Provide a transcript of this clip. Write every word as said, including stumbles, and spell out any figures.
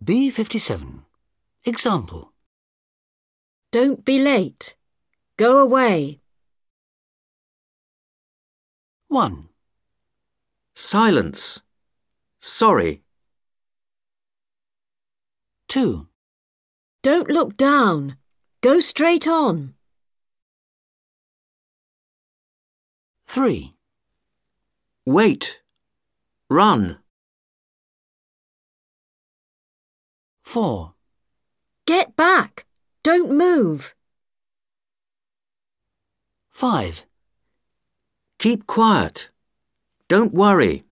B fifty-seven. Example. Don't be late. Go away. one. Silence. Sorry. two. Don't look down. Go straight on. three. Wait. Run. four. Get back. Don't move. five. Keep quiet. Don't worry.